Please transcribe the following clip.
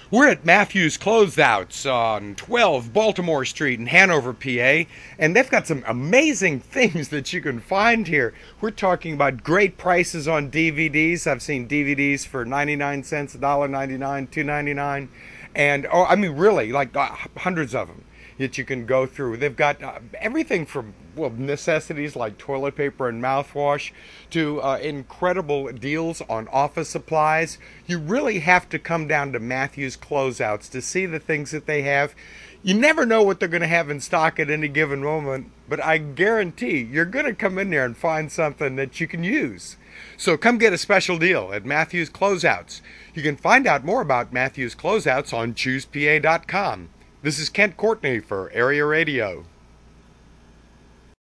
We're at Matthews Closeouts on 12 Baltimore Street in Hanover, PA, and they've got some amazing things that you can find here. We're talking about great prices on DVDs. I've seen DVDs for 99 cents, $1.99, $2.99, and I mean really like hundreds of them that you can go through. They've got everything from necessities like toilet paper and mouthwash to incredible deals on office supplies. You really have to come down to Matthews Closeouts to see the things that they have. You never know what they're going to have in stock at any given moment, but I guarantee you're going to come in there and find something that you can use. So come get a special deal at Matthews Closeouts. You can find out more about Matthews Closeouts on ChoosePA.com. This is Kent Courtney for Area Radio.